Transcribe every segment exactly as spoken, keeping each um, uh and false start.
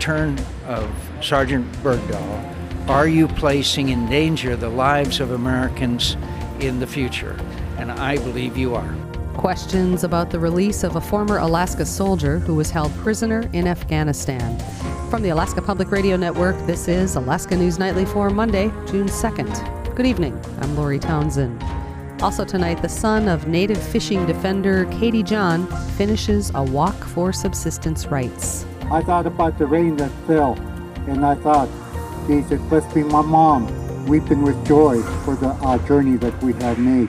return of Sergeant Bergdahl, are you placing in danger the lives of Americans in the future? And I believe you are. Questions about the release of a former Alaska soldier who was held prisoner in Afghanistan. From the Alaska Public Radio Network, this is Alaska News Nightly for Monday, June second. Good evening. I'm Lori Townsend. Also tonight, the son of native fishing defender Katie John finishes a walk for subsistence rights. I thought about the rain that fell, and I thought, geez, it must be my mom weeping with joy for the uh, journey that we have made.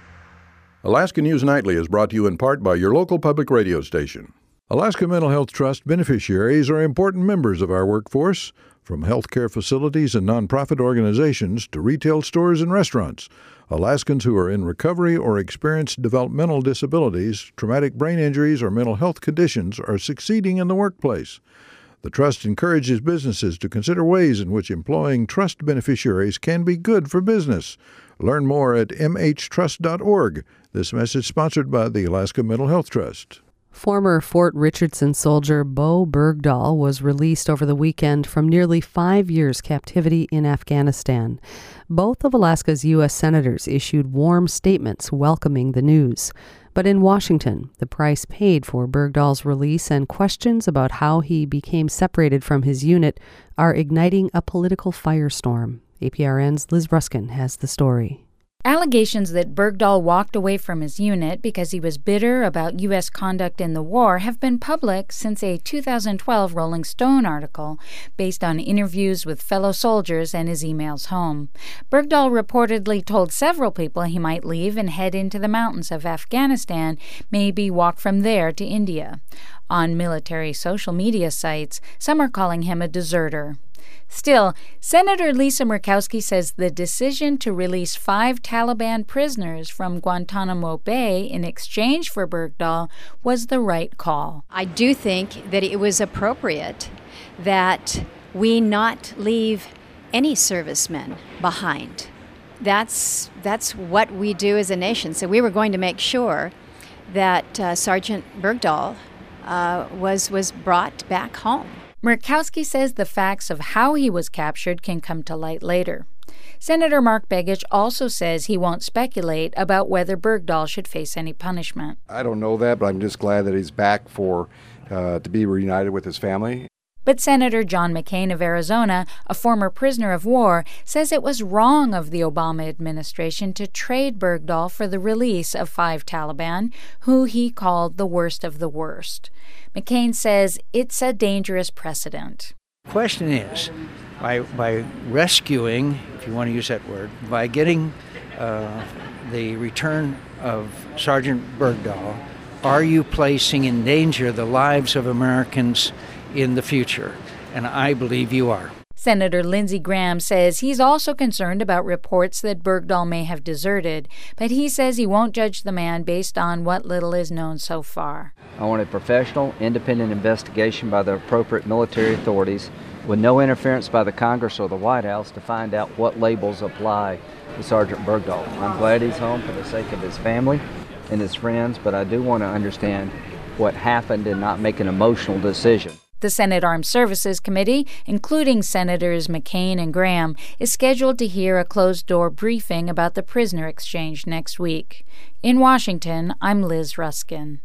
Alaska News Nightly is brought to you in part by your local public radio station. Alaska Mental Health Trust beneficiaries are important members of our workforce, from healthcare facilities and nonprofit organizations to retail stores and restaurants. Alaskans who are in recovery or experience developmental disabilities, traumatic brain injuries, or mental health conditions are succeeding in the workplace. The Trust encourages businesses to consider ways in which employing Trust beneficiaries can be good for business. Learn more at m h trust dot org. This message sponsored by the Alaska Mental Health Trust. Former Fort Richardson soldier Bo Bergdahl was released over the weekend from nearly five years' captivity in Afghanistan. Both of Alaska's U S senators issued warm statements welcoming the news. But in Washington, the price paid for Bergdahl's release and questions about how he became separated from his unit are igniting a political firestorm. A P R N's Liz Ruskin has the story. Allegations that Bergdahl walked away from his unit because he was bitter about U S conduct in the war have been public since a two thousand twelve Rolling Stone article based on interviews with fellow soldiers and his emails home. Bergdahl reportedly told several people he might leave and head into the mountains of Afghanistan, maybe walk from there to India. On military social media sites, some are calling him a deserter. Still, Senator Lisa Murkowski says the decision to release five Taliban prisoners from Guantanamo Bay in exchange for Bergdahl was the right call. I do think that it was appropriate that we not leave any servicemen behind. That's, that's what we do as a nation. So we were going to make sure that uh, Sergeant Bergdahl uh, was, was brought back home. Murkowski says the facts of how he was captured can come to light later. Senator Mark Begich also says he won't speculate about whether Bergdahl should face any punishment. I don't know that, but I'm just glad that he's back for uh, to be reunited with his family. But Senator John McCain of Arizona, a former prisoner of war, says it was wrong of the Obama administration to trade Bergdahl for the release of five Taliban, who he called the worst of the worst. McCain says it's a dangerous precedent. The question is, by, by rescuing, if you want to use that word, by getting uh, the return of Sergeant Bergdahl, are you placing in danger the lives of Americans in the future? And I believe you are. Senator Lindsey Graham says he's also concerned about reports that Bergdahl may have deserted, but he says he won't judge the man based on what little is known so far. I want a professional, independent investigation by the appropriate military authorities with no interference by the Congress or the White House to find out what labels apply to Sergeant Bergdahl. I'm glad he's home for the sake of his family and his friends, but I do want to understand what happened and not make an emotional decision. The Senate Armed Services Committee, including Senators McCain and Graham, is scheduled to hear a closed-door briefing about the prisoner exchange next week. In Washington, I'm Liz Ruskin.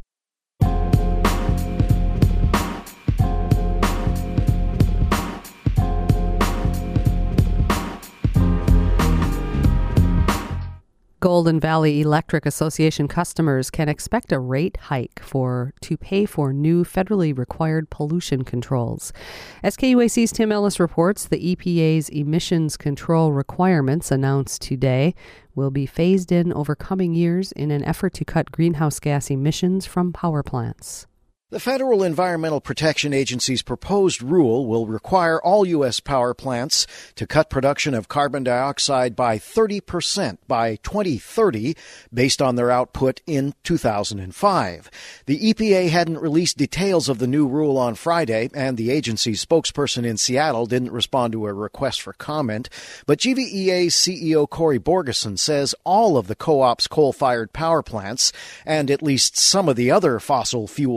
Golden Valley Electric Association customers can expect a rate hike for to pay for new federally required pollution controls. As K U A C's Tim Ellis reports, the E P A's emissions control requirements announced today will be phased in over coming years in an effort to cut greenhouse gas emissions from power plants. The Federal Environmental Protection Agency's proposed rule will require all U S power plants to cut production of carbon dioxide by thirty percent by twenty thirty based on their output in two thousand five. The E P A hadn't released details of the new rule on Friday, and the agency's spokesperson in Seattle didn't respond to a request for comment. But G V E A's C E O Corey Borgeson says all of the co-op's coal-fired power plants and at least some of the other fossil fuel-fired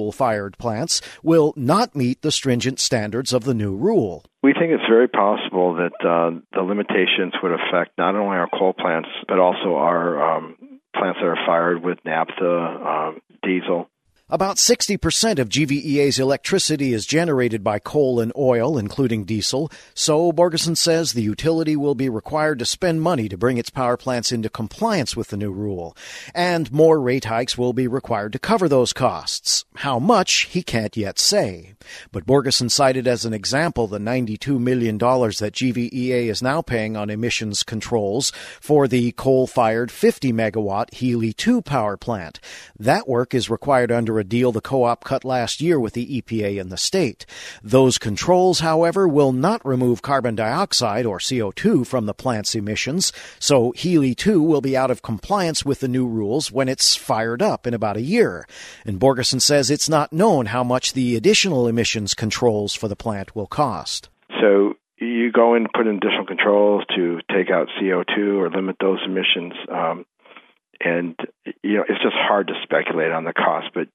coal-fired plants will not meet the stringent standards of the new rule. We think it's very possible that uh, the limitations would affect not only our coal plants, but also our um, plants that are fired with naphtha, um, diesel. About sixty percent of G V E A's electricity is generated by coal and oil, including diesel, so Borgeson says the utility will be required to spend money to bring its power plants into compliance with the new rule. And more rate hikes will be required to cover those costs. How much, he can't yet say. But Borgeson cited as an example the ninety-two million dollars that G V E A is now paying on emissions controls for the coal-fired fifty megawatt Healy two power plant. That work is required under a deal the co-op cut last year with the E P A in the state. Those controls, however, will not remove carbon dioxide or C O two from the plant's emissions, so Healy two will be out of compliance with the new rules when it's fired up in about a year. And Borgeson says it's not known how much the additional emissions controls for the plant will cost. So you go in and put in additional controls to take out C O two or limit those emissions, um, and you know it's just hard to speculate on the cost, but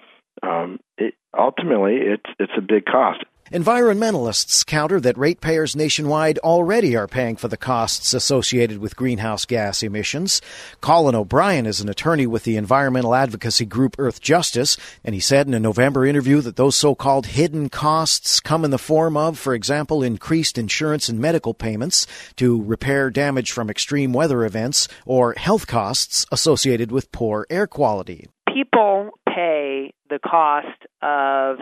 Um, it, ultimately, it's it's a big cost. Environmentalists counter that ratepayers nationwide already are paying for the costs associated with greenhouse gas emissions. Colin O'Brien is an attorney with the environmental advocacy group Earth Justice, and he said in a November interview that those so-called hidden costs come in the form of, for example, increased insurance and medical payments to repair damage from extreme weather events or health costs associated with poor air quality. People pay the cost of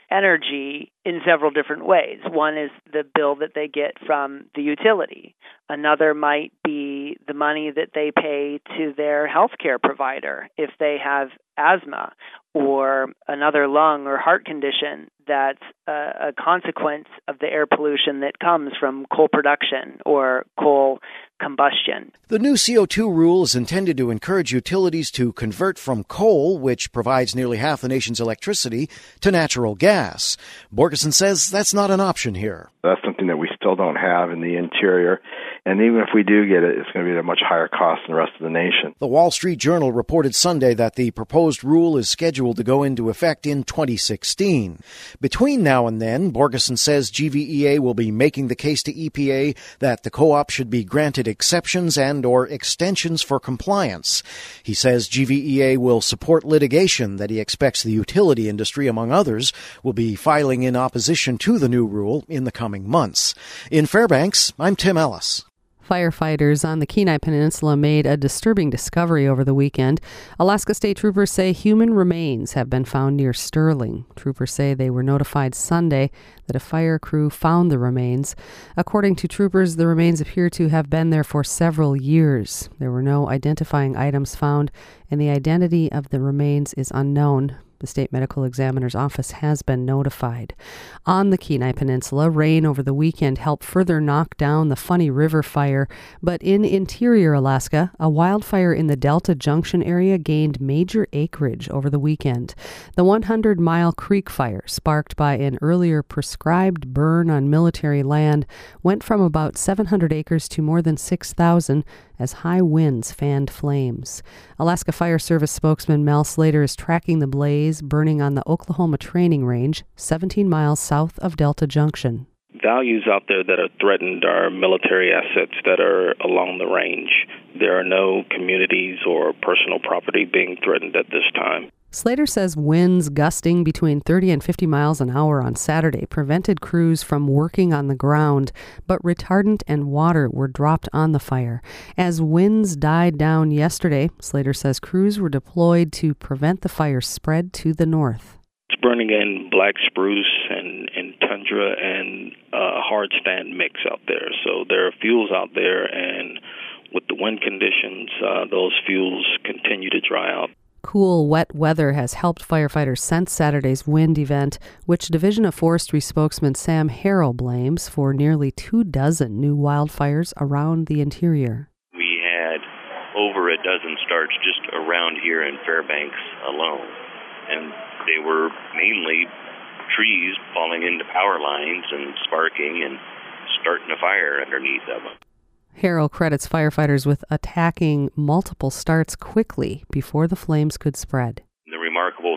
energy in several different ways. One is the bill that they get from the utility. Another might be the money that they pay to their healthcare provider if they have asthma or another lung or heart condition that's a, a consequence of the air pollution that comes from coal production or coal combustion. The new C O two rule is intended to encourage utilities to convert from coal, which provides nearly half the nation's electricity, to natural gas. Borgeson says that's not an option here. That's something that we still don't have in the interior. And even if we do get it, it's going to be at a much higher cost than the rest of the nation. The Wall Street Journal reported Sunday that the proposed rule is scheduled to go into effect in twenty sixteen. Between now and then, Borgeson says G V E A will be making the case to E P A that the co-op should be granted exceptions and or extensions for compliance. He says G V E A will support litigation that he expects the utility industry, among others, will be filing in opposition to the new rule in the coming months. In Fairbanks, I'm Tim Ellis. Firefighters on the Kenai Peninsula made a disturbing discovery over the weekend. Alaska State Troopers say human remains have been found near Sterling. Troopers say they were notified Sunday that a fire crew found the remains. According to troopers, the remains appear to have been there for several years. There were no identifying items found, and the identity of the remains is unknown. The state medical examiner's office has been notified. On the Kenai Peninsula, rain over the weekend helped further knock down the Funny River fire, but in interior Alaska, a wildfire in the Delta Junction area gained major acreage over the weekend. The one hundred Mile Creek fire, sparked by an earlier prescribed burn on military land, went from about seven hundred acres to more than six thousand as high winds fanned flames. Alaska Fire Service spokesman Mel Slater is tracking the blaze burning on the Oklahoma Training Range, seventeen miles south of Delta Junction. Values out there that are threatened are military assets that are along the range. There are no communities or personal property being threatened at this time. Slater says winds gusting between thirty and fifty miles an hour on Saturday prevented crews from working on the ground, but retardant and water were dropped on the fire. As winds died down yesterday, Slater says crews were deployed to prevent the fire spread to the north. It's burning in black spruce and, and tundra and uh, hard stand mix out there. So there are fuels out there, and with the wind conditions, uh, those fuels continue to dry out. Cool, wet weather has helped firefighters since Saturday's wind event, which Division of Forestry spokesman Sam Harrell blames for nearly two dozen new wildfires around the interior. We had over a dozen starts just around here in Fairbanks alone, and they were mainly trees falling into power lines and sparking and starting a fire underneath of them. Harrell credits firefighters with attacking multiple starts quickly before the flames could spread. The remarkable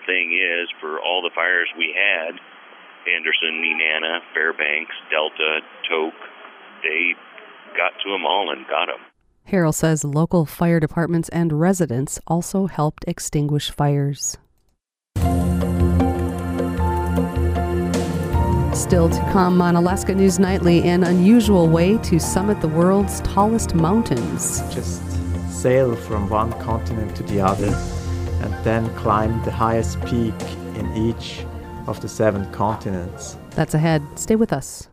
thing is, for all the fires we had, Anderson, Nenana, Fairbanks, Delta, Tok, they got to them all and got them. Harrell says local fire departments and residents also helped extinguish fires. Still to come on Alaska News Nightly, an unusual way to summit the world's tallest mountains. Just sail from one continent to the other and then climb the highest peak in each of the seven continents. That's ahead. Stay with us.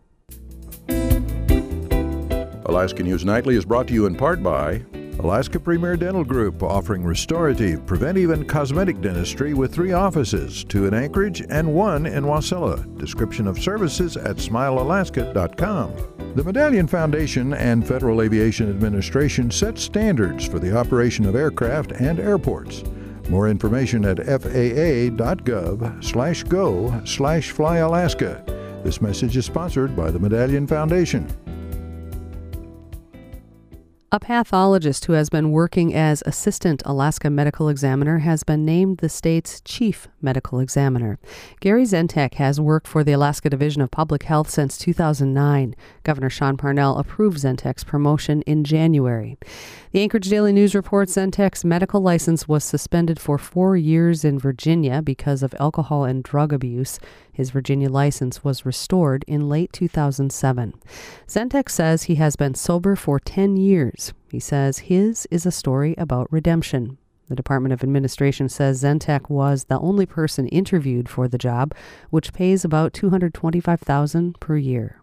Alaska News Nightly is brought to you in part by Alaska Premier Dental Group, offering restorative, preventive, and cosmetic dentistry with three offices, two in Anchorage and one in Wasilla. Description of services at smile alaska dot com. The Medallion Foundation and Federal Aviation Administration set standards for the operation of aircraft and airports. More information at F A A dot gov slash go slash fly Alaska. This message is sponsored by the Medallion Foundation. A pathologist who has been working as assistant Alaska medical examiner has been named the state's chief medical examiner. Gary Zentek has worked for the Alaska Division of Public Health since two thousand nine. Governor Sean Parnell approved Zentek's promotion in January. The Anchorage Daily News reports Zentek's medical license was suspended for four years in Virginia because of alcohol and drug abuse. His Virginia license was restored in late two thousand seven. Zentek says he has been sober for ten years. He says his is a story about redemption. The Department of Administration says Zentek was the only person interviewed for the job, which pays about two hundred twenty-five thousand dollars per year.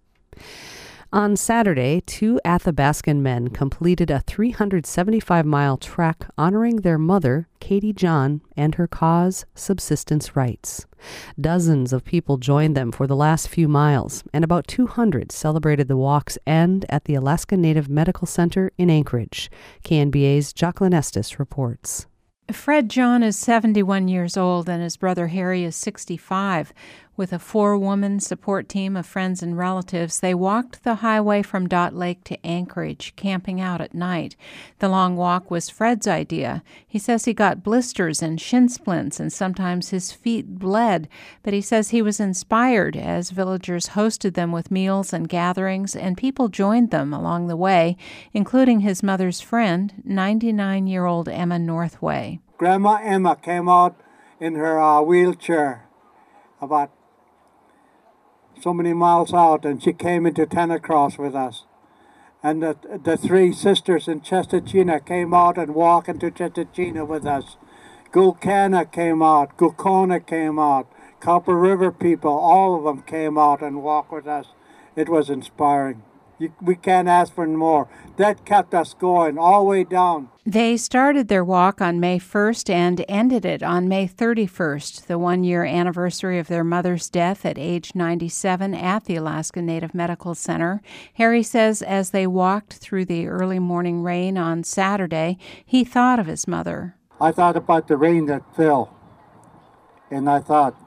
On Saturday, two Athabascan men completed a three hundred seventy-five mile trek honoring their mother, Katie John, and her cause, subsistence rights. Dozens of people joined them for the last few miles, and about two hundred celebrated the walk's end at the Alaska Native Medical Center in Anchorage. K N B A's Jacqueline Estes reports. Fred John is seventy-one years old and his brother Harry is sixty-five. With a four-woman support team of friends and relatives, they walked the highway from Dot Lake to Anchorage, camping out at night. The long walk was Fred's idea. He says he got blisters and shin splints, and sometimes his feet bled, but he says he was inspired as villagers hosted them with meals and gatherings, and people joined them along the way, including his mother's friend, ninety-nine-year-old Emma Northway. Grandma Emma came out in her uh, wheelchair about so many miles out, and she came into Tennacross with us. And the, the three sisters in Chestachina came out and walked into Chestachina with us. Gulkana came out, Gulkona came out, Copper River people, all of them came out and walked with us. It was inspiring. You, we can't ask for more. That kept us going all the way down. They started their walk on May first and ended it on May thirty-first, the one-year anniversary of their mother's death at age ninety-seven at the Alaska Native Medical Center. Harry says as they walked through the early morning rain on Saturday, he thought of his mother. I thought about the rain that fell, and I thought,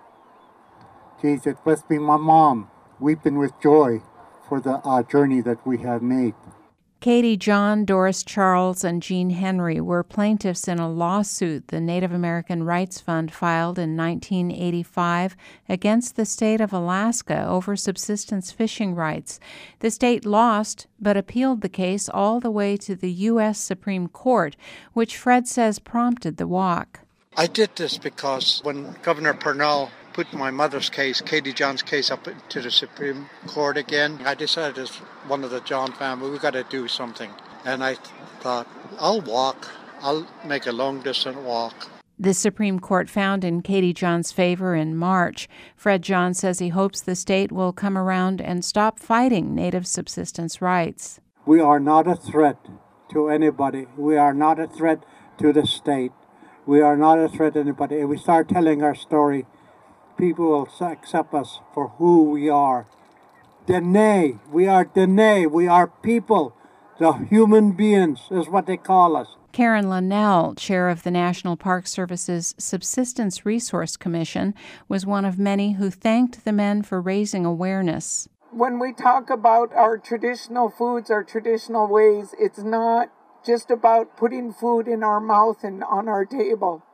geez, it must be my mom weeping with joy for the uh, journey that we have made. Katie John, Doris Charles, and Jean Henry were plaintiffs in a lawsuit the Native American Rights Fund filed in nineteen eighty-five against the state of Alaska over subsistence fishing rights. The state lost, but appealed the case all the way to the U S Supreme Court, which Fred says prompted the walk. I did this because when Governor Parnell put my mother's case, Katie John's case, up to the Supreme Court again, I decided as one of the John family, we got to do something. And I thought, I'll walk. I'll make a long-distance walk. The Supreme Court found in Katie John's favor in March. Fred John says he hopes the state will come around and stop fighting Native subsistence rights. We are not a threat to anybody. We are not a threat to the state. We are not a threat to anybody. If we start telling our story, people will accept us for who we are. Dene, we are Dene, we are people. The human beings is what they call us. Karen Linnell, chair of the National Park Service's Subsistence Resource Commission, was one of many who thanked the men for raising awareness. When we talk about our traditional foods, our traditional ways, it's not just about putting food in our mouth and on our table.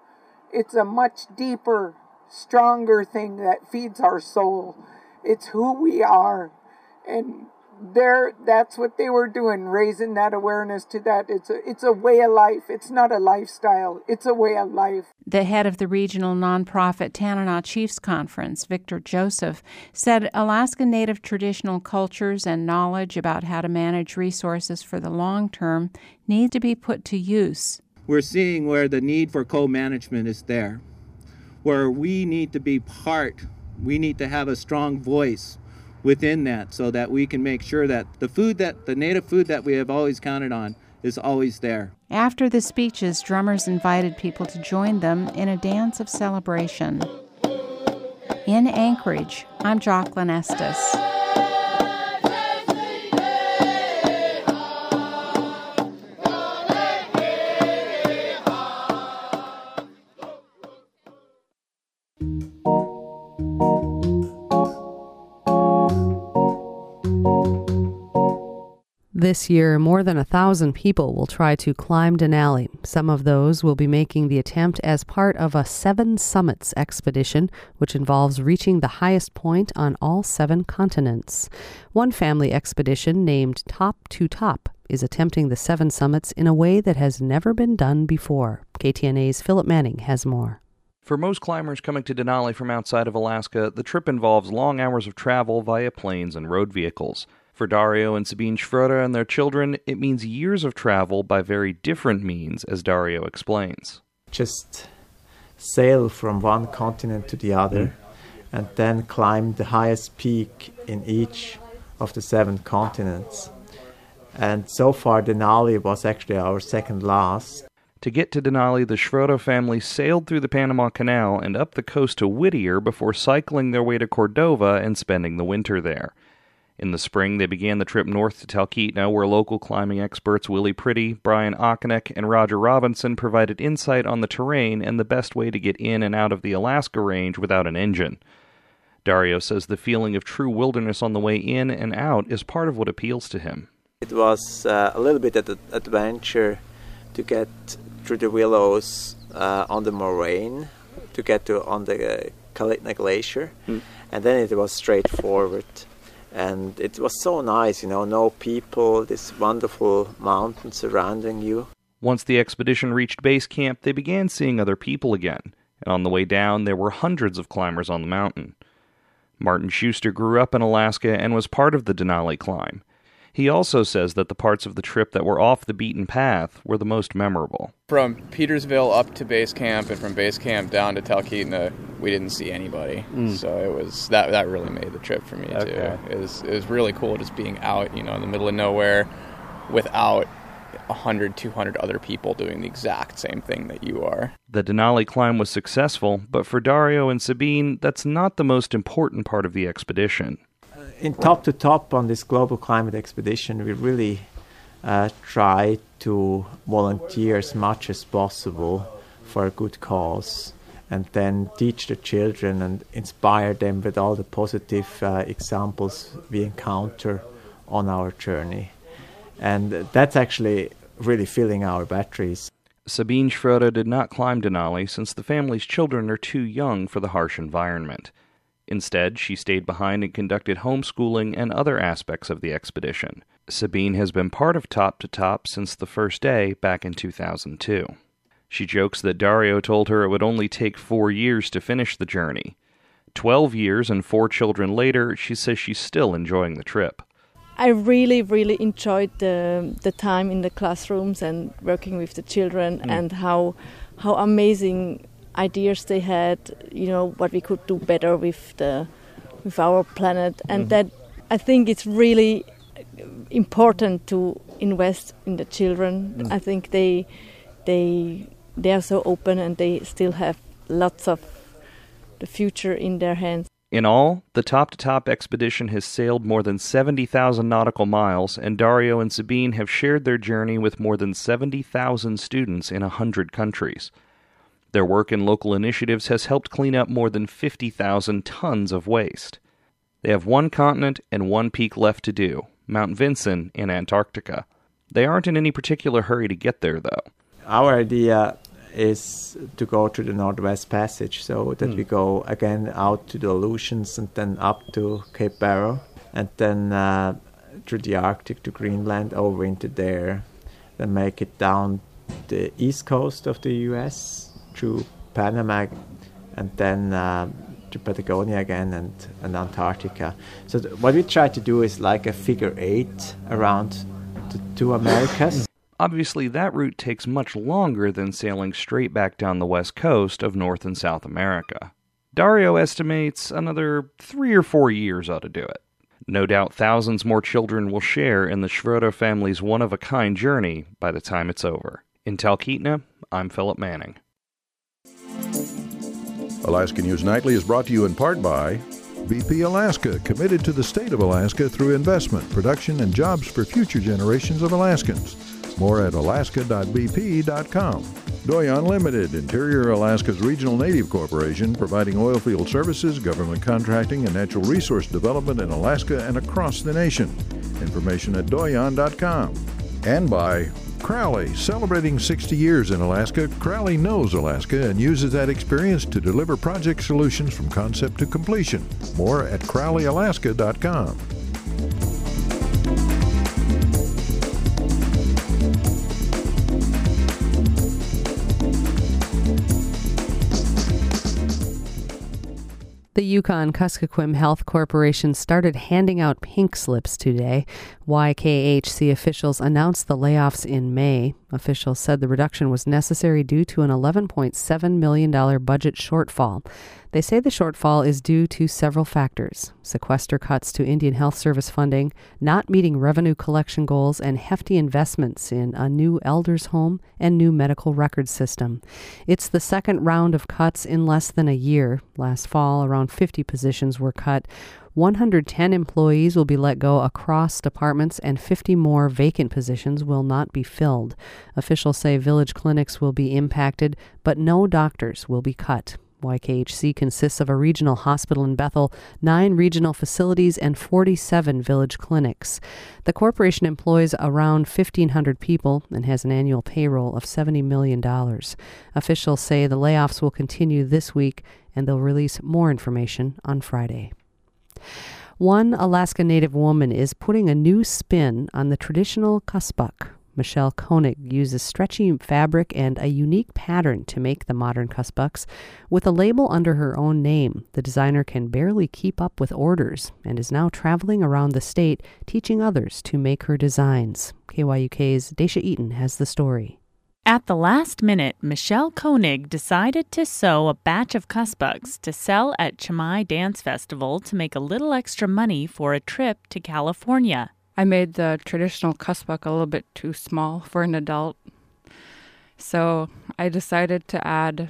it's a much deeper, stronger thing that feeds our soul. It's who we are. And there, that's what they were doing, raising that awareness to that. It's a, it's a way of life. It's not a lifestyle. It's a way of life. The head of the regional nonprofit Tanana Chiefs Conference, Victor Joseph, said Alaska Native traditional cultures and knowledge about how to manage resources for the long term need to be put to use. We're seeing where the need for co-management is there, where we need to be part, we need to have a strong voice within that so that we can make sure that the food that the native food that we have always counted on is always there. After the speeches, drummers invited people to join them in a dance of celebration. In Anchorage, I'm Jocelyn Estes. This year, more than a thousand people will try to climb Denali. Some of those will be making the attempt as part of a Seven Summits expedition, which involves reaching the highest point on all seven continents. One family expedition, named Top to Top, is attempting the Seven Summits in a way that has never been done before. K T N A's Philip Manning has more. For most climbers coming to Denali from outside of Alaska, the trip involves long hours of travel via planes and road vehicles. For Dario and Sabine Schroeder and their children, it means years of travel by very different means, as Dario explains. Just sail from one continent to the other mm. and then climb the highest peak in each of the seven continents. And so far, Denali was actually our second last. To get to Denali, the Schroeder family sailed through the Panama Canal and up the coast to Whittier before cycling their way to Cordova and spending the winter there. In the spring, they began the trip north to Talkeetna, where local climbing experts Willie Pretty, Brian Okonek, and Roger Robinson provided insight on the terrain and the best way to get in and out of the Alaska Range without an engine. Dario says the feeling of true wilderness on the way in and out is part of what appeals to him. It was uh, a little bit of an adventure to get through the willows uh, on the moraine, to get to on the uh, Kalitna Glacier, mm. and then it was straightforward. And it was so nice, you know, no people, this wonderful mountain surrounding you. Once the expedition reached base camp, they began seeing other people again, and on the way down, there were hundreds of climbers on the mountain. Martin Schuster grew up in Alaska and was part of the Denali climb. He also says that the parts of the trip that were off the beaten path were the most memorable. From Petersville up to base camp and from base camp down to Talkeetna, we didn't see anybody. Mm. So it was that that really made the trip for me okay. too. It was, it was really cool just being out, you know, in the middle of nowhere without one hundred, two hundred other people doing the exact same thing that you are. The Denali climb was successful, but for Dario and Sabine, that's not the most important part of the expedition. In Top to Top on this global climate expedition, we really uh, try to volunteer as much as possible for a good cause and then teach the children and inspire them with all the positive uh, examples we encounter on our journey. And that's actually really filling our batteries. Sabine Schroeder did not climb Denali since the family's children are too young for the harsh environment. Instead, she stayed behind and conducted homeschooling and other aspects of the expedition. Sabine has been part of Top to Top since the first day back in two thousand two. She jokes that Dario told her it would only take four years to finish the journey. Twelve years and four children later, she says she's still enjoying the trip. I really, really enjoyed the the time in the classrooms and working with the children mm. and how how amazing ideas they had, you know, what we could do better with the with our planet, and mm-hmm. that I think it's really important to invest in the children. Mm. I think they they they are so open and they still have lots of the future in their hands. In all, the Top to Top expedition has sailed more than seventy thousand nautical miles, and Dario and Sabine have shared their journey with more than seventy thousand students in one hundred countries. Their work in local initiatives has helped clean up more than fifty thousand tons of waste. They have one continent and one peak left to do, Mount Vinson in Antarctica. They aren't in any particular hurry to get there, though. Our idea is to go through the Northwest Passage, so that mm. we go again out to the Aleutians and then up to Cape Barrow, and then uh, through the Arctic to Greenland, over into there, then make it down the east coast of the U S through Panama, and then uh, to Patagonia again and, and Antarctica. So th- what we try to do is like a figure eight around the two Americas. Obviously, that route takes much longer than sailing straight back down the west coast of North and South America. Dario estimates another three or four years ought to do it. No doubt thousands more children will share in the Schroeder family's one-of-a-kind journey by the time it's over. In Talkeetna, I'm Philip Manning. Alaska News Nightly is brought to you in part by B P Alaska, committed to the state of Alaska through investment, production, and jobs for future generations of Alaskans. More at alaska dot b p dot com. Doyon Limited, Interior Alaska's regional native corporation, providing oil field services, government contracting, and natural resource development in Alaska and across the nation. Information at doyon dot com. And by Crowley, celebrating sixty years in Alaska. Crowley knows Alaska and uses that experience to deliver project solutions from concept to completion. More at crowley alaska dot com. The Yukon-Kuskokwim Health Corporation started handing out pink slips today. Y K H C officials announced the layoffs in May. Officials said the reduction was necessary due to an eleven point seven million dollars budget shortfall. They say the shortfall is due to several factors: sequester cuts to Indian Health Service funding, not meeting revenue collection goals, and hefty investments in a new elders' home and new medical record system. It's the second round of cuts in less than a year. Last fall, around fifty positions were cut. one hundred ten employees will be let go across departments, and fifty more vacant positions will not be filled. Officials say village clinics will be impacted, but no doctors will be cut. Y K H C consists of a regional hospital in Bethel, nine regional facilities, and forty-seven village clinics. The corporation employs around fifteen hundred people and has an annual payroll of seventy million dollars. Officials say the layoffs will continue this week, and they'll release more information on Friday. One Alaska Native woman is putting a new spin on the traditional kuspuk. Michelle Koenig uses stretchy fabric and a unique pattern to make the modern kuspuks. With a label under her own name, the designer can barely keep up with orders and is now traveling around the state teaching others to make her designs. K Y U K's Daisha Eaton has the story. At the last minute, Michelle Koenig decided to sew a batch of kuspuks to sell at Chamai Dance Festival to make a little extra money for a trip to California. I made the traditional kuspuk a little bit too small for an adult, so I decided to add,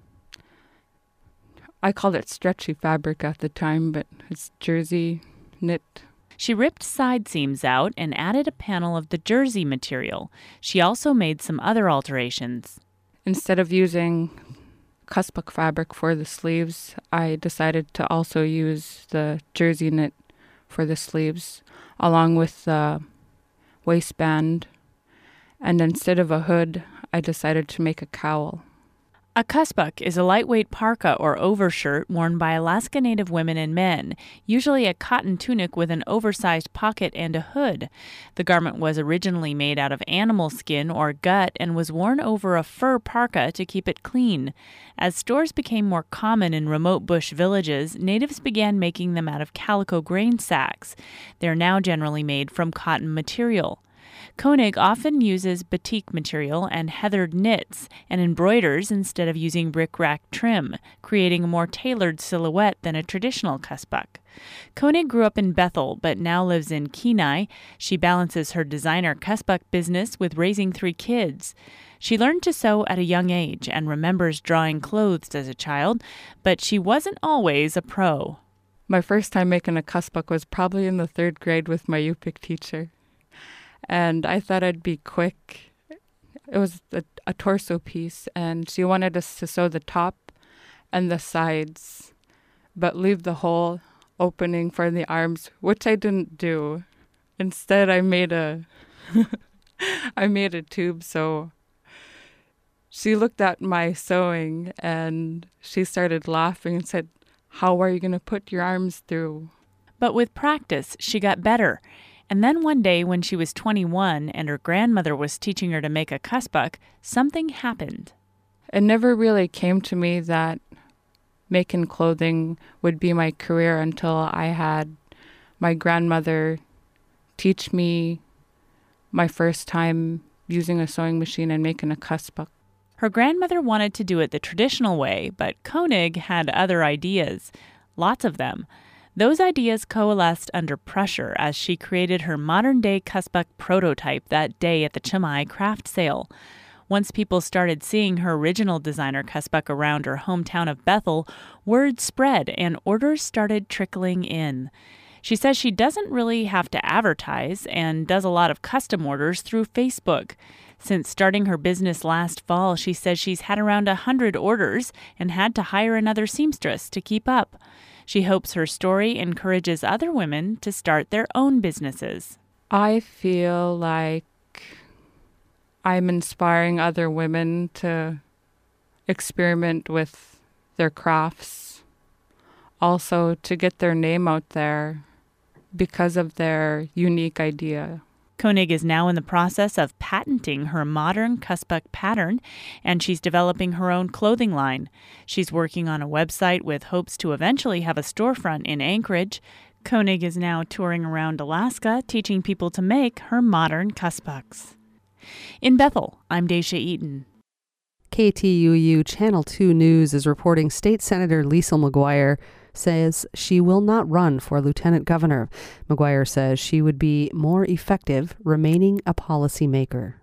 I called it stretchy fabric at the time, but it's jersey knit. She ripped side seams out and added a panel of the jersey material. She also made some other alterations. Instead of using kuspuk fabric for the sleeves, I decided to also use the jersey knit for the sleeves, along with the waistband. And instead of a hood, I decided to make a cowl. A kuspuk is a lightweight parka or overshirt worn by Alaska Native women and men, usually a cotton tunic with an oversized pocket and a hood. The garment was originally made out of animal skin or gut and was worn over a fur parka to keep it clean. As stores became more common in remote bush villages, natives began making them out of calico grain sacks. They're now generally made from cotton material. Koenig often uses batik material and heathered knits and embroiders instead of using bric-a-brac trim, creating a more tailored silhouette than a traditional kuspuk. Koenig grew up in Bethel, but now lives in Kenai. She balances her designer kuspuk business with raising three kids. She learned to sew at a young age and remembers drawing clothes as a child, but she wasn't always a pro. My first time making a kuspuk was probably in the third grade with my Yupik teacher. And I thought I'd be quick. It was a, a torso piece, and she wanted us to sew the top and the sides, but leave the whole opening for the arms, which I didn't do. Instead, I made a I made a tube so she looked at my sewing and she started laughing and said, "How are you going to put your arms through?" But with practice, she got better. And then one day when she was twenty-one and her grandmother was teaching her to make a kussbuck, something happened. It never really came to me that making clothing would be my career until I had my grandmother teach me my first time using a sewing machine and making a kussbuck. Her grandmother wanted to do it the traditional way, but Koenig had other ideas, lots of them. Those ideas coalesced under pressure as she created her modern-day kussbuck prototype that day at the Chimay craft sale. Once people started seeing her original designer kussbuck around her hometown of Bethel, word spread and orders started trickling in. She says she doesn't really have to advertise and does a lot of custom orders through Facebook. Since starting her business last fall, she says she's had around one hundred orders and had to hire another seamstress to keep up. She hopes her story encourages other women to start their own businesses. I feel like I'm inspiring other women to experiment with their crafts, also to get their name out there because of their unique idea. Koenig is now in the process of patenting her modern kussbuck pattern, and she's developing her own clothing line. She's working on a website with hopes to eventually have a storefront in Anchorage. Koenig is now touring around Alaska, teaching people to make her modern kussbucks. In Bethel, I'm Daisha Eaton. K T U U Channel two News is reporting State Senator Liesl McGuire says she will not run for lieutenant governor. McGuire says she would be more effective remaining a policymaker.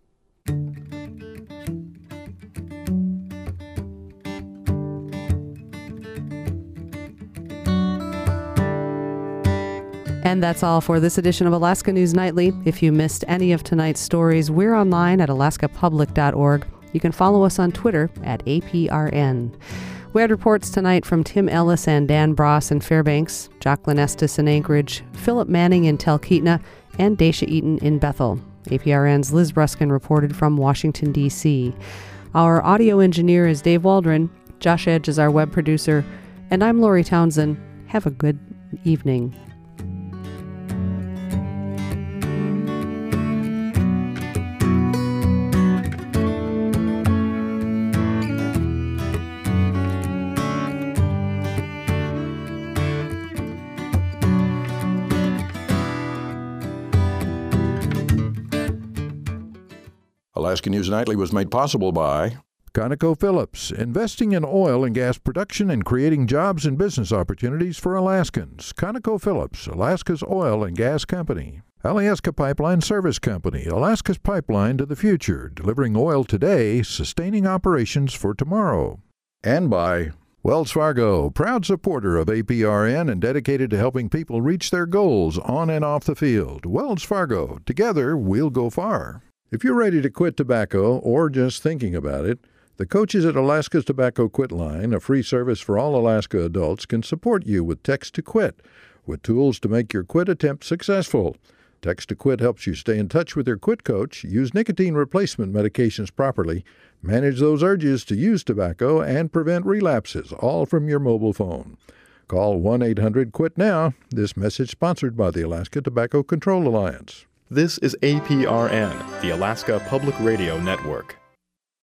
And that's all for this edition of Alaska News Nightly. If you missed any of tonight's stories, we're online at alaska public dot org. You can follow us on Twitter at A P R N. We had reports tonight from Tim Ellis and Dan Bross in Fairbanks, Jacqueline Estes in Anchorage, Philip Manning in Talkeetna, and Daisha Eaton in Bethel. A P R N's Liz Bruskin reported from Washington, D C Our audio engineer is Dave Waldron. Josh Edge is our web producer. And I'm Lori Townsend. Have a good evening. Alaska News Nightly was made possible by ConocoPhillips, investing in oil and gas production and creating jobs and business opportunities for Alaskans. ConocoPhillips, Alaska's oil and gas company. Alyeska Pipeline Service Company, Alaska's pipeline to the future, delivering oil today, sustaining operations for tomorrow. And by Wells Fargo, proud supporter of A P R N and dedicated to helping people reach their goals on and off the field. Wells Fargo, together we'll go far. If you're ready to quit tobacco or just thinking about it, the coaches at Alaska's Tobacco Quit Line, a free service for all Alaska adults, can support you with Text to Quit, with tools to make your quit attempt successful. Text to Quit helps you stay in touch with your quit coach, use nicotine replacement medications properly, manage those urges to use tobacco, and prevent relapses, all from your mobile phone. Call one eight hundred quit now. This message sponsored by the Alaska Tobacco Control Alliance. This is A P R N, the Alaska Public Radio Network.